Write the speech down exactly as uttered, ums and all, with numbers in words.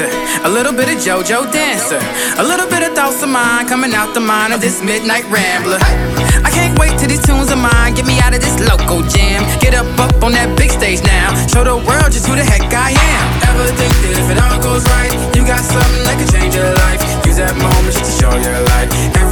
Cancer, a little bit of JoJo Dancer, a little bit of thoughts of mine coming out the mind of this midnight rambler. I can't wait till these tunes of mine get me out of this local jam. Get up up on that big stage now, show the world just who the heck I am. Ever think that if it all goes right, you got something that could change your life? Use that moment just to show your light. Every